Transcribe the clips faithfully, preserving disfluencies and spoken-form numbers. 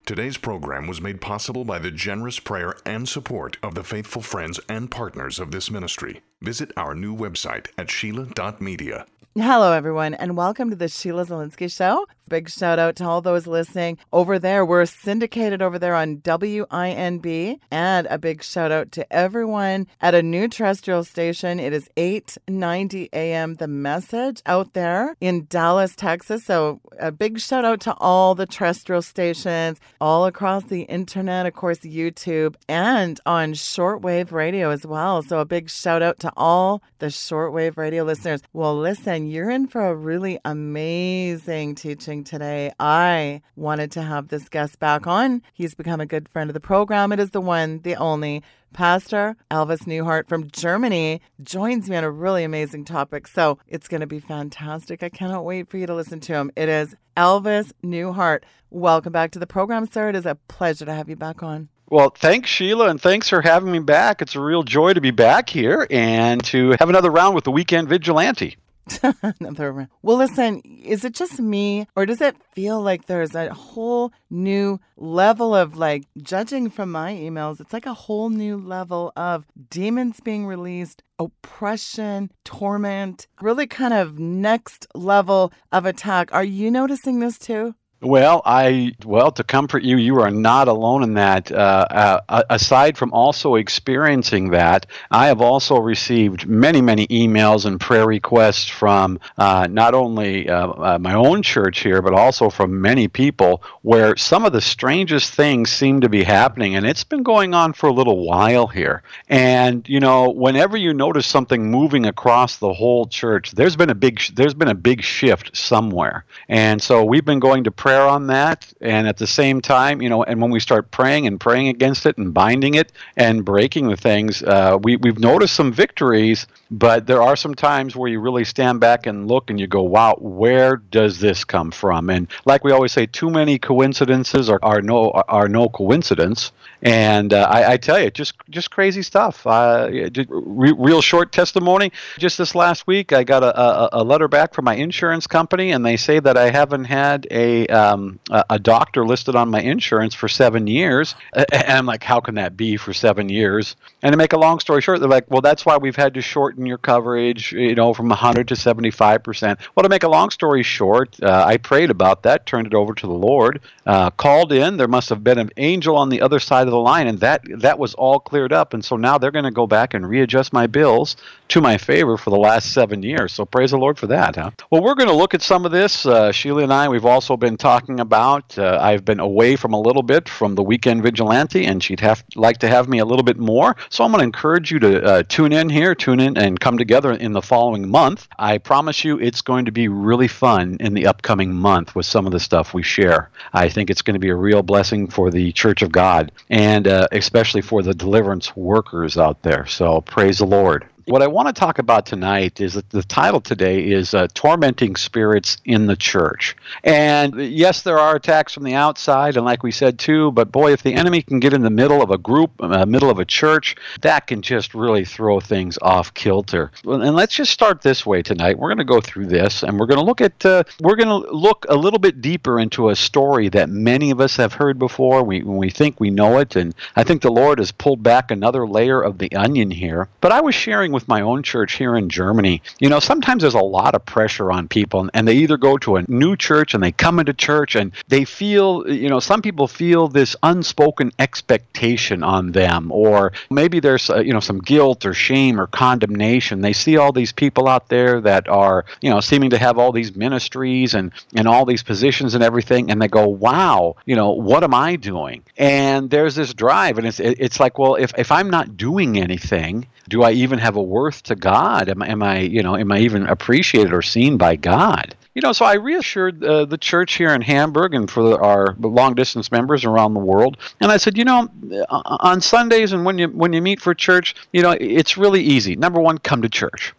Today's program was made possible by the generous prayer and support of the faithful friends and partners of this ministry. Visit our new website at sheila dot media. Hello, everyone, and welcome to the Sheila Zilinsky Show. Big shout out to all those listening over there. We're syndicated over there on W I N B, and a big shout out to everyone at a new terrestrial station. It is eight ninety a.m. The Message out there in Dallas, Texas. So a big shout out to all the terrestrial stations all across the internet, of course, YouTube, and on shortwave radio as well. So a big shout out to all the shortwave radio listeners. Well, listen, you're in for a really amazing teaching today. I wanted to have this guest back on. He's become a good friend of the program. It is the one, the only, Pastor Elvis Neuhardt from Germany joins me on a really amazing topic. So it's going to be fantastic. I cannot wait for you to listen to him. It is Elvis Neuhardt. Welcome back to the program, sir. It is a pleasure to have you back on. Well, thanks, Sheila, and thanks for having me back. It's a real joy to be back here and to have another round with the Weekend Vigilante. Another. Well, listen, is it just me, or does it feel like there's a whole new level of, like, judging from my emails, it's like a whole new level of demons being released, oppression, torment, really kind of next level of attack. Are you noticing this too? Well, I well to comfort you, you are not alone in that. Uh, uh, aside from also experiencing that, I have also received many, many emails and prayer requests from uh, not only uh, uh, my own church here, but also from many people where some of the strangest things seem to be happening, and it's been going on for a little while here. And you know, whenever you notice something moving across the whole church, there's been a big there's been a big shift somewhere, and so we've been going to pray prayer on that, and at the same time, you know, and when we start praying and praying against it and binding it and breaking the things, uh, we, we've noticed some victories, but there are some times where you really stand back and look and you go, wow, where does this come from? And like we always say, too many coincidences are, are no are no coincidence. And uh, I, I tell you, just just crazy stuff. Uh, re- real short testimony. Just this last week, I got a, a, a letter back from my insurance company, and they say that I haven't had a um, a doctor listed on my insurance for seven years. And I'm like, how can that be for seven years? And to make a long story short, they're like, well, that's why we've had to shorten your coverage, you know, from one hundred to seventy-five percent. Well, to make a long story short, uh, I prayed about that, turned it over to the Lord, uh, called in. There must have been an angel on the other side of the line, and that that was all cleared up. And so now they're going to go back and readjust my bills to my favor for the last seven years. So praise the Lord for that, huh? Well, we're going to look at some of this. Uh, Sheila and I, we've also been talking about, uh, I've been away from a little bit from the Weekend Vigilante, and she'd have like to have me a little bit more. So I'm going to encourage you to uh, tune in here, tune in and come together in the following month. I promise you it's going to be really fun in the upcoming month with some of the stuff we share. I think it's going to be a real blessing for the Church of God, and uh, especially for the deliverance workers out there. So praise the Lord. What I want to talk about tonight is that the title today is uh, Tormenting Spirits in the Church. And yes, there are attacks from the outside, and like we said too, but boy, if the enemy can get in the middle of a group, uh, middle of a church, that can just really throw things off kilter. And let's just start this way tonight. We're going to go through this, and we're going to look at, uh, we're going to look a little bit deeper into a story that many of us have heard before. We, we think we know it, and I think the Lord has pulled back another layer of the onion here. But I was sharing with with my own church here in Germany, you know, sometimes there's a lot of pressure on people, and they either go to a new church and they come into church and they feel, you know, some people feel this unspoken expectation on them, or maybe there's, uh, you know, some guilt or shame or condemnation. They see all these people out there that are, you know, seeming to have all these ministries and, and all these positions and everything, and they go, wow, you know, what am I doing? And there's this drive, and it's it's like, well, if, if I'm not doing anything, do I even have a worth to God? Am, am I, you know, am I even appreciated or seen by God? You know, so I reassured uh, the church here in Hamburg and for our long-distance members around the world, and I said, you know, on Sundays and when you when you meet for church, you know, it's really easy. Number one, come to church.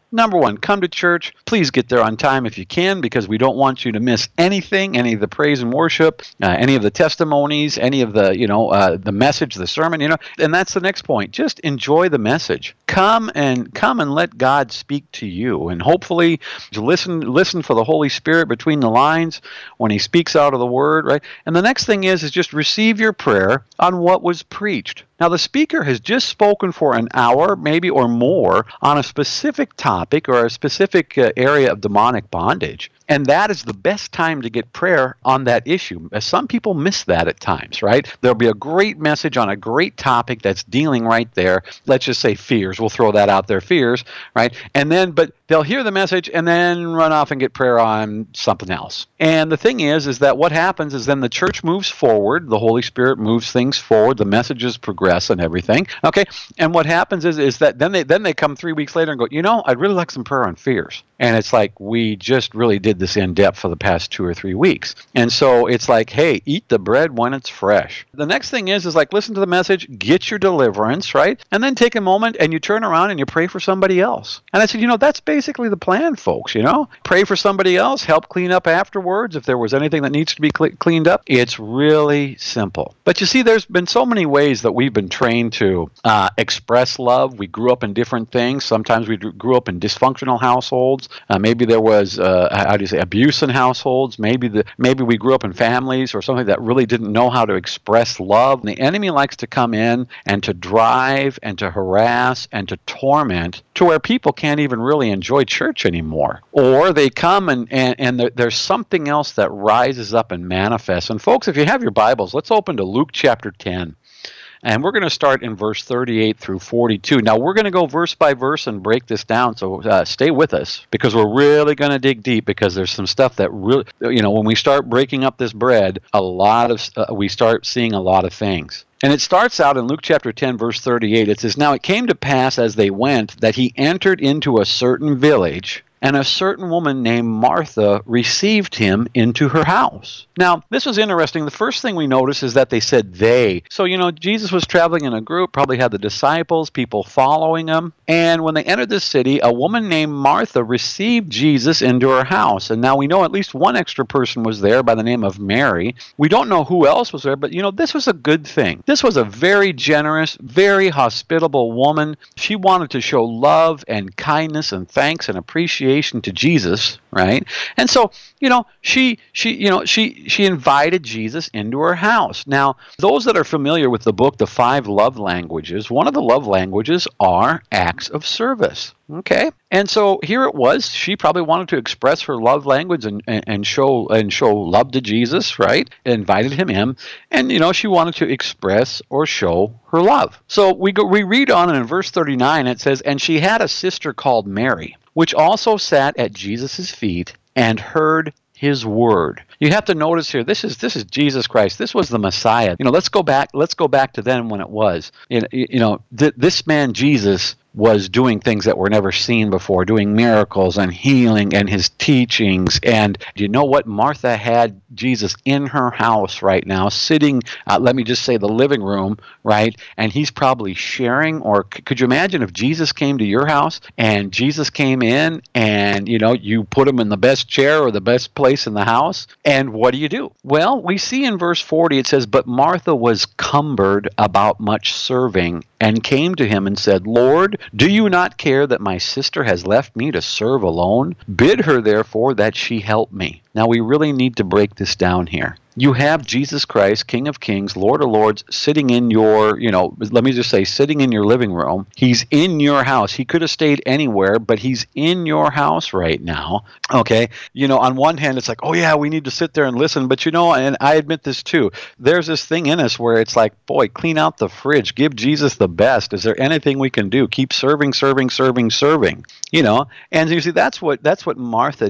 Number one, come to church. Please get there on time if you can, because we don't want you to miss anything, any of the praise and worship, uh, any of the testimonies, any of the, you know, uh, the message, the sermon, you know. And that's the next point. Just enjoy the message. Come and come and let God speak to you, and hopefully listen listen for the Holy Spirit between the lines when he speaks out of the Word, right? And the next thing is is just receive your prayer on what was preached. Now, the speaker has just spoken for an hour, maybe or more, on a specific topic or a specific uh, area of demonic bondage. And that is the best time to get prayer on that issue. Some people miss that at times, right? There'll be a great message on a great topic that's dealing right there. Let's just say fears. We'll throw that out there, fears, right? And then, but they'll hear the message and then run off and get prayer on something else. And the thing is, is that what happens is then the church moves forward. The Holy Spirit moves things forward. The messages progress and everything. Okay. And what happens is, is that then they, then they come three weeks later and go, you know, I'd really like some prayer on fears. And it's like, we just really did this in depth for the past two or three weeks. And so it's like, hey, eat the bread when it's fresh. The next thing is, is like, listen to the message, get your deliverance, right? And then take a moment and you turn around and you pray for somebody else. And I said, you know, that's basically the plan, folks, you know? Pray for somebody else, help clean up afterwards if there was anything that needs to be cl- cleaned up. It's really simple. But you see, there's been so many ways that we've been trained to uh, express love. We grew up in different things. Sometimes we grew up in dysfunctional households. Uh, maybe there was, uh, how do you say, abuse in households. Maybe the maybe we grew up in families or something that really didn't know how to express love. And the enemy likes to come in and to drive and to harass and to torment to where people can't even really enjoy church anymore. Or they come and, and, and there, there's something else that rises up and manifests. And folks, if you have your Bibles, let's open to Luke chapter ten. And we're going to start in verse thirty-eight through forty-two. Now, we're going to go verse by verse and break this down, so uh, stay with us, because we're really going to dig deep, because there's some stuff that really, you know, when we start breaking up this bread, a lot of, uh, we start seeing a lot of things. And it starts out in Luke chapter ten, verse thirty-eight. It says, "Now it came to pass as they went that he entered into a certain village, and a certain woman named Martha received him into her house." Now, this was interesting. The first thing we notice is that they said they. So, you know, Jesus was traveling in a group, probably had the disciples, people following him. And when they entered the city, a woman named Martha received Jesus into her house. And now we know at least one extra person was there by the name of Mary. We don't know who else was there, but, you know, this was a good thing. This was a very generous, very hospitable woman. She wanted to show love and kindness and thanks and appreciation to Jesus, right? And so, you know, she she you know, she she invited Jesus into her house. Now, those that are familiar with the book, The Five Love Languages, one of the love languages are acts of service. Okay, and so here it was. She probably wanted to express her love language and, and, and show and show love to Jesus, right? Invited him in, and you know she wanted to express or show her love. So we go we read on, and in verse thirty-nine it says, "And she had a sister called Mary, which also sat at Jesus' feet and heard his word." You have to notice here, this is this is Jesus Christ. This was the Messiah. You know, let's go back. Let's go back to then when it was. You know, you know th- this man Jesus was doing things that were never seen before, doing miracles and healing and his teachings. And you know what? Martha had Jesus in her house right now, sitting, uh, let me just say the living room, right? And he's probably sharing, or c- could you imagine if Jesus came to your house and Jesus came in and, you know, you put him in the best chair or the best place in the house, and what do you do? Well, we see in verse forty, it says, "But Martha was cumbered about much serving, and came to him and said, Lord, do you not care that my sister has left me to serve alone? Bid her therefore that she help me." Now we really need to break this down here. You have Jesus Christ, King of Kings, Lord of Lords, sitting in your, you know, let me just say, sitting in your living room. He's in your house. He could have stayed anywhere, but he's in your house right now. Okay. You know, on one hand, it's like, oh yeah, we need to sit there and listen. But you know, and I admit this too, there's this thing in us where it's like, boy, clean out the fridge. Give Jesus the best. Is there anything we can do? Keep serving, serving, serving, serving. You know, and you see, that's what that's what Martha did.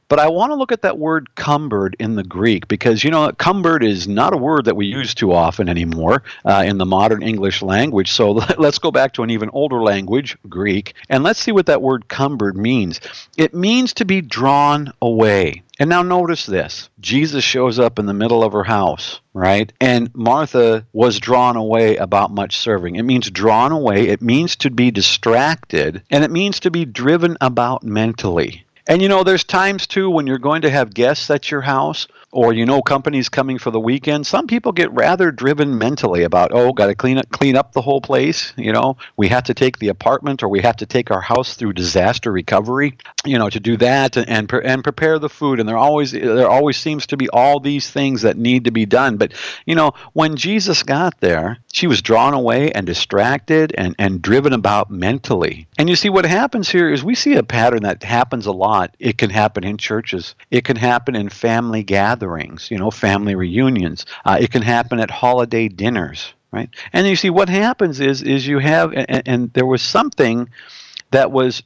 But I want to look at that word cumbered in the Greek because, you know, cumbered is not a word that we use too often anymore uh, in the modern English language. So let's go back to an even older language, Greek, and let's see what that word cumbered means. It means to be drawn away. And now notice this. Jesus shows up in the middle of her house, right? And Martha was drawn away about much serving. It means drawn away. It means to be distracted. And it means to be driven about mentally. And, you know, there's times, too, when you're going to have guests at your house or, you know, companies coming for the weekend. Some people get rather driven mentally about, oh, got to clean up, clean up the whole place. You know, we have to take the apartment or we have to take our house through disaster recovery, you know, to do that and and, and prepare the food. And there always there always seems to be all these things that need to be done. But, you know, when Jesus got there, she was drawn away and distracted and, and driven about mentally. And you see, what happens here is we see a pattern that happens a lot. It can happen in churches. It can happen in family gatherings, you know, family reunions. Uh, it can happen at holiday dinners, right? And you see, what happens is is you have, and, and there was something that was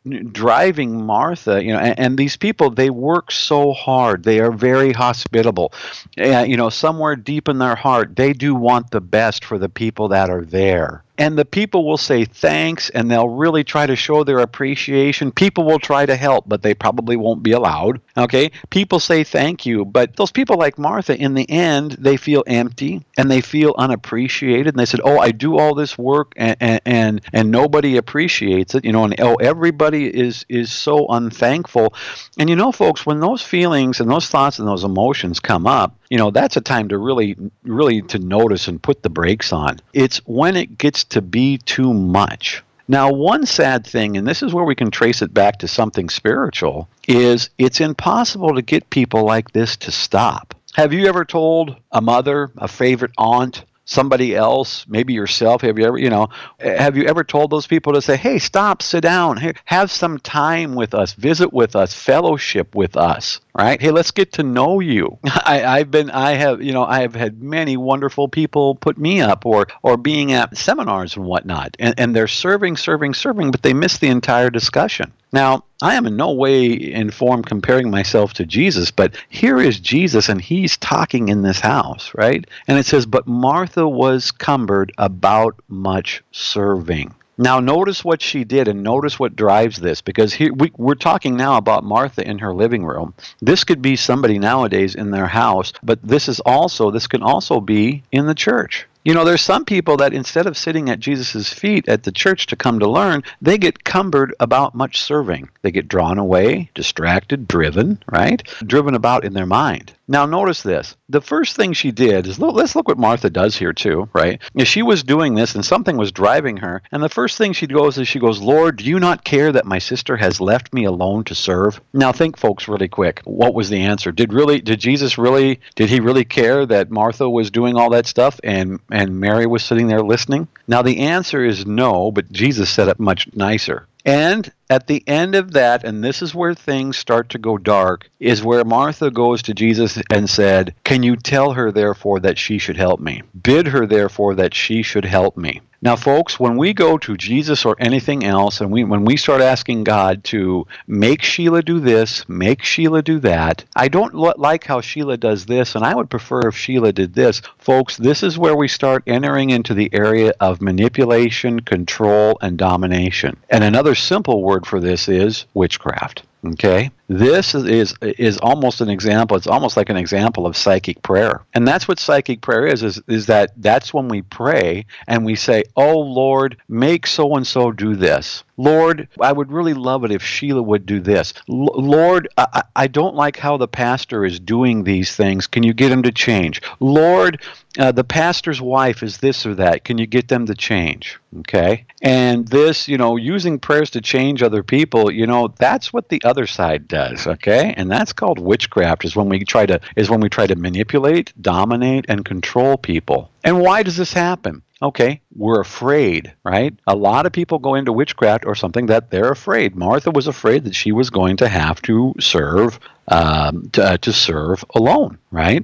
driving Martha, you know, and, and these people, they work so hard. They are very hospitable. Uh, you know, somewhere deep in their heart, they do want the best for the people that are there. And the people will say thanks, and they'll really try to show their appreciation. People will try to help, but they probably won't be allowed. Okay? People say thank you, but those people like Martha, in the end, they feel empty, and they feel unappreciated. And they said, oh, I do all this work, and and, and, and nobody appreciates it. You know, and oh, everybody is, is so unthankful. And you know, folks, when those feelings and those thoughts and those emotions come up, you know, that's a time to really, really to notice and put the brakes on. It's when it gets to be too much. Now, one sad thing, and this is where we can trace it back to something spiritual, is it's impossible to get people like this to stop. Have you ever told a mother, a favorite aunt, somebody else, maybe yourself, have you ever, you know, have you ever told those people to say, hey, stop, sit down, hey, have some time with us, visit with us, fellowship with us, right? Hey, let's get to know you. I, I've been, I have, you know, I have had many wonderful people put me up or, or being at seminars and whatnot, and, and they're serving, serving, serving, but they miss the entire discussion. Now, I am in no way informed comparing myself to Jesus, but here is Jesus, and he's talking in this house, right? And it says, but Martha was cumbered about much serving. Now, notice what she did, and notice what drives this, because here we, we're talking now about Martha in her living room. This could be somebody nowadays in their house, but this is also, this can also be in the church. You know, there's some people that instead of sitting at Jesus' feet at the church to come to learn, they get cumbered about much serving. They get drawn away, distracted, driven, right? Driven about in their mind. Now, notice this. The first thing she did is, let's look what Martha does here too, right? If she was doing this and something was driving her, and the first thing she goes is she goes, Lord, do you not care that my sister has left me alone to serve? Now, think, folks, really quick. What was the answer? Did really, did Jesus really, did he really care that Martha was doing all that stuff and and Mary was sitting there listening? Now, the answer is no, but Jesus said it much nicer. And at the end of that, and this is where things start to go dark, is where Martha goes to Jesus and said, can you tell her, therefore, that she should help me? Bid her, therefore, that she should help me. Now, folks, when we go to Jesus or anything else, and we when we start asking God to make Sheila do this, make Sheila do that, I don't lo- like how Sheila does this, and I would prefer if Sheila did this. Folks, this is where we start entering into the area of manipulation, control, and domination. And another simple word for this is witchcraft. Okay, this is, is is almost an example. It's almost like an example of psychic prayer, and that's what psychic prayer is. Is is that that's when we pray and we say, "Oh Lord, make so and so do this." Lord, I would really love it if Sheila would do this. L- Lord, I, I don't like how the pastor is doing these things. Can you get him to change? Lord, uh, the pastor's wife is this or that. Can you get them to change? Okay, and this, you know, using prayers to change other people, you know, that's what the other side does. Okay, and that's called witchcraft. Is when we try to is when we try to manipulate, dominate, and control people. And why does this happen? Okay, we're afraid, right? A lot of people go into witchcraft or something that they're afraid. Martha was afraid that she was going to have to serve, um, to, uh, to serve alone, right?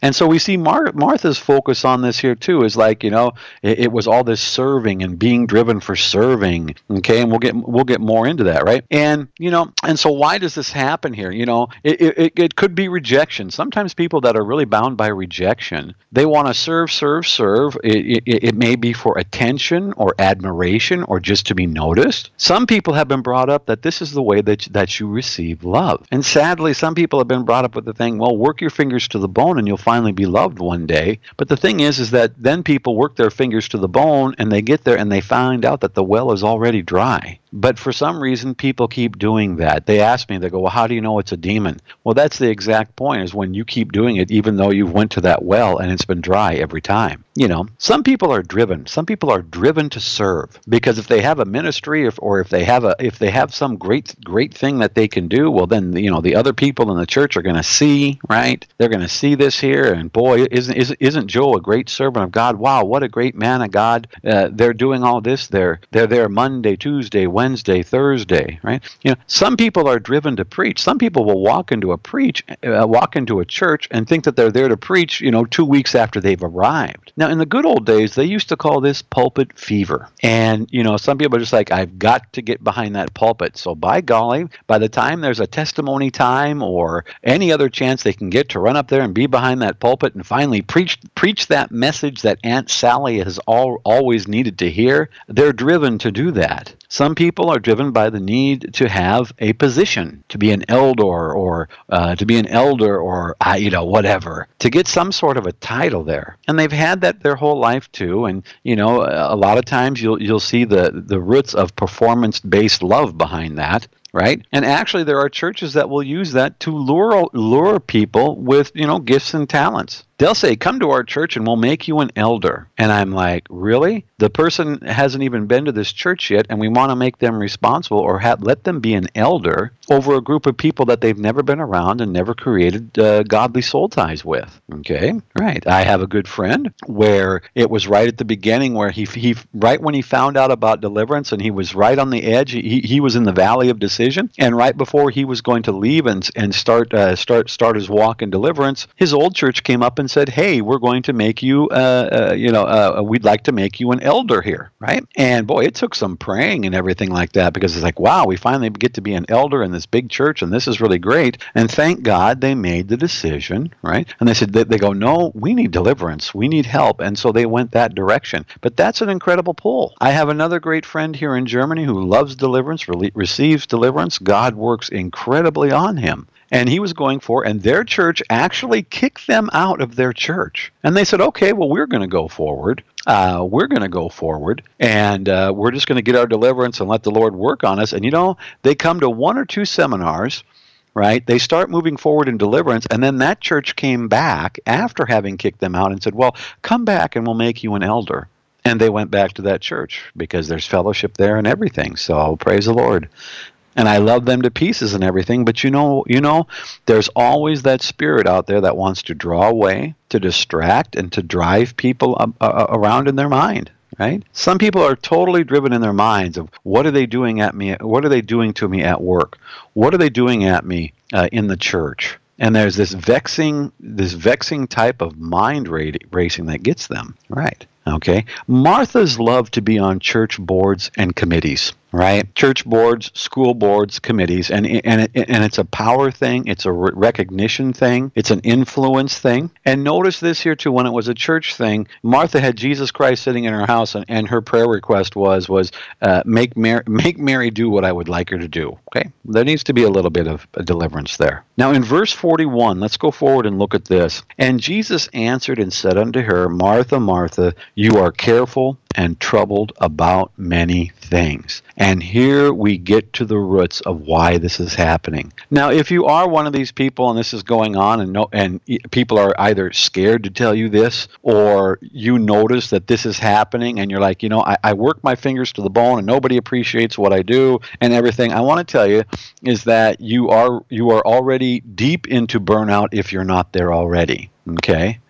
And so we see Mar- Martha's focus on this here too is like, you know, it, it was all this serving and being driven for serving. Okay, and we'll get we'll get more into that, right? And you know, and so why does this happen here? You know, it it, it could be rejection. Sometimes people that are really bound by rejection, they want to serve, serve, serve. It, it, it may be for attention or admiration or just to be noticed. Some people have been brought up that this is the way that that you receive love. And sadly, some people have been brought up with the thing, well, work your fingers to the bone and you'll finally be loved one day. But the thing is, is that then people work their fingers to the bone and they get there and they find out that the well is already dry. But for some reason, people keep doing that. They ask me, they go, well, how do you know it's a demon? Well, that's the exact point, is when you keep doing it, even though you went to that well and it's been dry every time. You know, some people are driven. Some people are driven to serve, because if they have a ministry, if, or if they have a, if they have some great, great thing that they can do, well, then, you know, the other people in the church are going to see, right? They're going to see this here, and boy, isn't, isn't, isn't Joe a great servant of God? Wow, what a great man of God. Uh, they're doing all this. They're, they're there Monday, Tuesday, Wednesday, Wednesday, Thursday, right? You know, some people are driven to preach. Some people will walk into a preach, uh, walk into a church and think that they're there to preach, you know, two weeks after they've arrived. Now, in the good old days, they used to call this pulpit fever. And, you know, some people are just like, I've got to get behind that pulpit. So by golly, by the time there's a testimony time or any other chance they can get to run up there and be behind that pulpit and finally preach preach that message that Aunt Sally has all, always needed to hear, they're driven to do that. Some people are driven by the need to have a position, to be an elder or uh, to be an elder or, uh, you know, whatever, to get some sort of a title there. And they've had that their whole life too. And, you know, a lot of times you'll you'll see the, the roots of performance-based love behind that. Right? And actually, there are churches that will use that to lure lure people with, you know, gifts and talents. They'll say, come to our church and we'll make you an elder. And I'm like, really? The person hasn't even been to this church yet, and we want to make them responsible or have, let them be an elder over a group of people that they've never been around and never created uh, godly soul ties with. Okay? Right. I have a good friend where it was right at the beginning where he, he right when he found out about deliverance and he was right on the edge, he, he was in the valley of decision, and right before he was going to leave and, and start, uh, start, start his walk in deliverance, his old church came up and said, hey, we're going to make you, uh, uh, you know, uh, we'd like to make you an elder here, right? And boy, it took some praying and everything like that, because it's like, wow, we finally get to be an elder in this big church, and this is really great. And thank God they made the decision, right? And they said, they, they go, no, we need deliverance, we need help. And so they went that direction. But that's an incredible pull. I have another great friend here in Germany who loves deliverance, re- receives deliverance. God works incredibly on him. And he was going for, and their church actually kicked them out of their church. And they said, okay, well, we're going to go forward. Uh, we're going to go forward, and uh, we're just going to get our deliverance and let the Lord work on us. And, you know, they come to one or two seminars, right? They start moving forward in deliverance, and then that church came back after having kicked them out and said, well, come back and we'll make you an elder. And they went back to that church because there's fellowship there and everything. So praise the Lord. And I love them to pieces and everything, but you know, you know, there's always that spirit out there that wants to draw away, to distract, and to drive people uh, uh, around in their mind, right? Some people are totally driven in their minds of what are they doing at me? What are they doing to me at work? What are they doing at me uh, in the church? And there's this vexing, this vexing type of mind racing that gets them, right? Okay. Marthas love to be on church boards and committees, right? Church boards, school boards, committees, and and it, and it's a power thing, it's a recognition thing, it's an influence thing. And notice this here too, when it was a church thing, Martha had Jesus Christ sitting in her house, and, and her prayer request was was uh, make Mary make Mary do what I would like her to do. Okay, there needs to be a little bit of a deliverance there. Now in verse forty-one, let's go forward and look at this. And Jesus answered and said unto her, Martha, Martha, you are careful and troubled about many things. And here we get to the roots of why this is happening. Now, if you are one of these people and this is going on, and no, and people are either scared to tell you this, or you notice that this is happening and you're like, you know, I, I work my fingers to the bone and nobody appreciates what I do and everything, I want to tell you is that you are you are already deep into burnout if you're not there already. Okay?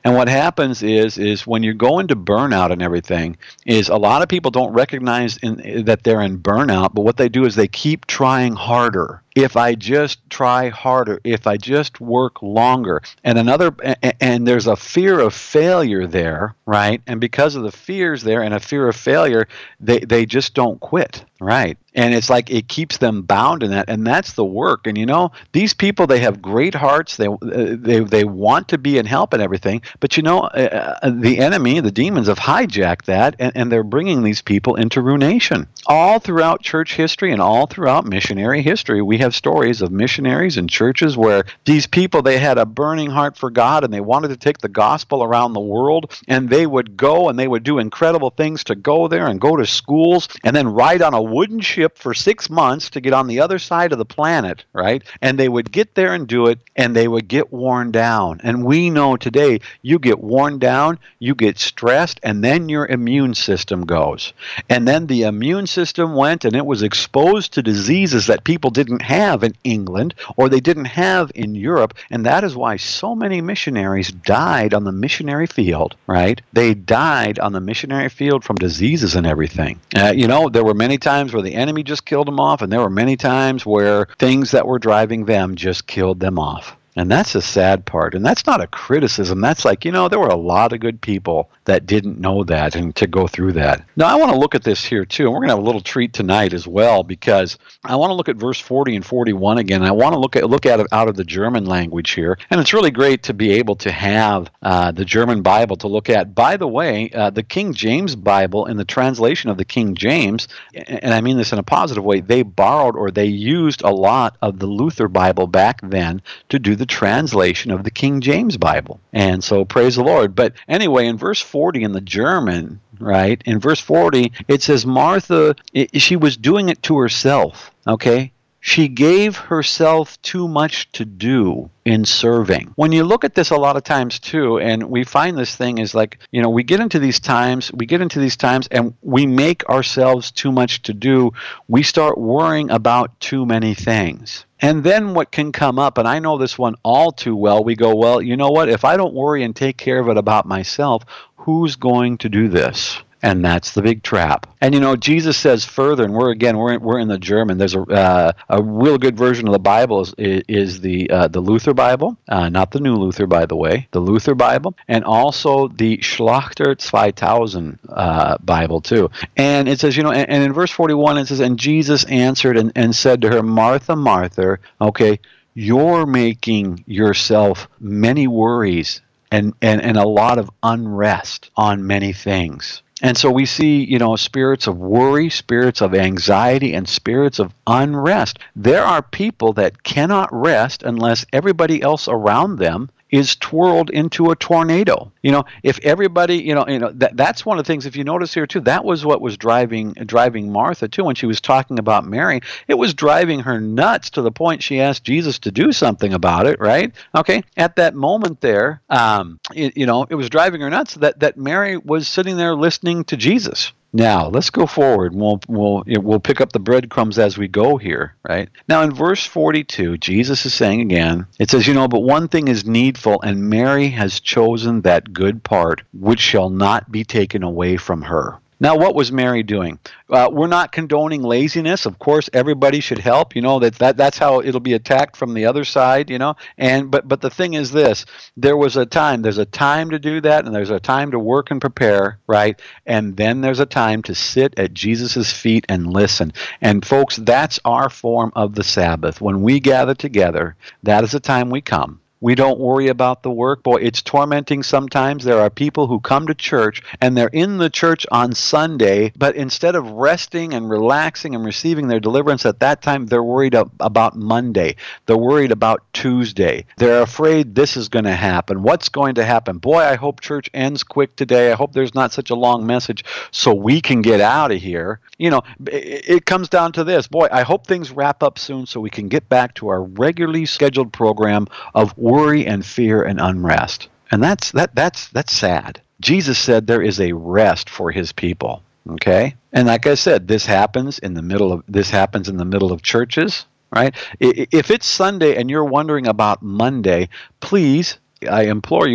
And what happens is, is when you go into burnout and everything, is a lot of people don't recognize in, that they're in burnout, but what they do is they keep trying harder. If I just try harder, if I just work longer, and another, and, and there's a fear of failure there, right? And because of the fears there and a fear of failure, they, they just don't quit, right? And it's like it keeps them bound in that, and that's the work. And you know, these people, they have great hearts. They they they want to be and help and everything. But you know, uh, the enemy, the demons, have hijacked that, and, and they're bringing these people into ruination. All throughout church history and all throughout missionary history, we have stories of missionaries and churches where these people, they had a burning heart for God, and they wanted to take the gospel around the world, and they would go and they would do incredible things to go there and go to schools and then ride on a wooden ship for six months to get on the other side of the planet, right? And they would get there and do it, and they would get worn down. And we know today, you get worn down, you get stressed, and then your immune system goes. And then the immune system went, and it was exposed to diseases that people didn't have in England, or they didn't have in Europe, and that is why so many missionaries died on the missionary field, right? They died on the missionary field from diseases and everything. Uh, you know, there were many times where the enemy just killed them off, and there were many times where things that were driving them just killed them off. And that's the sad part. And that's not a criticism. That's like, you know, there were a lot of good people that didn't know that and to go through that. Now, I want to look at this here, too. And we're going to have a little treat tonight as well, because I want to look at verse forty and forty-one again. I want to look at look at it out of the German language here. And it's really great to be able to have uh, the German Bible to look at. By the way, uh, the King James Bible, in the translation of the King James, and I mean this in a positive way, they borrowed or they used a lot of the Luther Bible back then to do the translation of the King James Bible. And so praise the Lord. But anyway, in verse forty in the German, right, in verse forty, it says Martha, it, she was doing it to herself, okay? She gave herself too much to do in serving. When you look at this a lot of times too, and we find this thing is like, you know, we get into these times, we get into these times and we make ourselves too much to do. We start worrying about too many things. And then what can come up, and I know this one all too well, we go, well, you know what, if I don't worry and take care of it about myself, who's going to do this? And that's the big trap. And you know, Jesus says further, and we're again we're in, we're in the German. There's a uh, a real good version of the Bible is is the uh, the Luther Bible, uh, not the New Luther, by the way, the Luther Bible, and also the Schlachter two thousand uh, Bible too. And it says, you know, and, and in verse forty-one it says, and Jesus answered and, and said to her, Martha, Martha, okay, you're making yourself many worries and and and a lot of unrest on many things. And so we see, you know, spirits of worry, spirits of anxiety, and spirits of unrest. There are people that cannot rest unless everybody else around them is twirled into a tornado. You know, if everybody, you know, you know that that's one of the things. If you notice here too, that was what was driving driving Martha too when she was talking about Mary. It was driving her nuts to the point she asked Jesus to do something about it. Right? Okay. At that moment there, um, it, you know, it was driving her nuts that that Mary was sitting there listening to Jesus. Now, let's go forward, and we'll, we'll, we'll pick up the breadcrumbs as we go here, right? Now, in verse forty-two, Jesus is saying again, it says, you know, but one thing is needful, and Mary has chosen that good part, which shall not be taken away from her. Now, what was Mary doing? Uh, we're not condoning laziness. Of course, everybody should help. You know, that, that that's how it'll be attacked from the other side, you know. And but but the thing is this, there was a time, there's a time to do that, and there's a time to work and prepare, right? And then there's a time to sit at Jesus' feet and listen. And folks, that's our form of the Sabbath. When we gather together, that is the time we come. We don't worry about the work. Boy, it's tormenting sometimes. There are people who come to church, and they're in the church on Sunday, but instead of resting and relaxing and receiving their deliverance at that time, they're worried about Monday. They're worried about Tuesday. They're afraid this is going to happen. What's going to happen? Boy, I hope church ends quick today. I hope there's not such a long message so we can get out of here. You know, it comes down to this. Boy, I hope things wrap up soon so we can get back to our regularly scheduled program of worry and fear and unrest. And that's that that's that's sad. Jesus said there is a rest for his people. Okay? And like I said, this happens in the middle of this happens in the middle of churches, right? If it's Sunday and you're wondering about Monday, please, I implore you,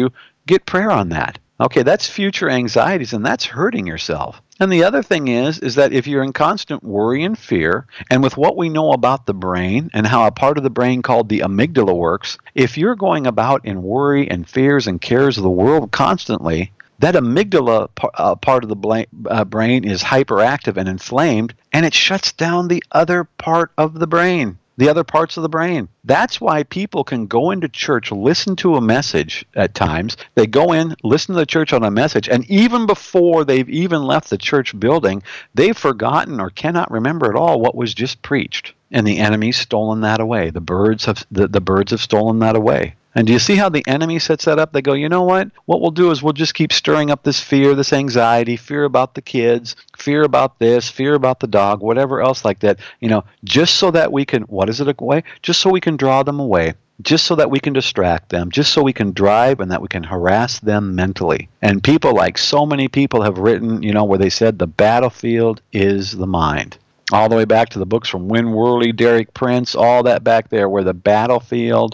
get prayer on that. Okay, that's future anxieties, and that's hurting yourself. And the other thing is, is that if you're in constant worry and fear, and with what we know about the brain and how a part of the brain called the amygdala works, if you're going about in worry and fears and cares of the world constantly, that amygdala uh, part of the bla- uh, brain is hyperactive and inflamed, and it shuts down the other part of the brain. The other parts of the brain. That's why people can go into church, listen to a message at times. They go in, listen to the church on a message, and even before they've even left the church building, they've forgotten or cannot remember at all what was just preached. And the enemy's stolen that away. The birds have the, the birds have stolen that away. And do you see how the enemy sets that up? They go, you know what? What we'll do is we'll just keep stirring up this fear, this anxiety, fear about the kids, fear about this, fear about the dog, whatever else like that, you know, just so that we can, what is it away? Just so we can draw them away, just so that we can distract them, just so we can drive and that we can harass them mentally. And people, like so many people have written, you know, where they said the battlefield is the mind. All the way back to the books from Win Worley, Derek Prince, all that back there, where the battlefield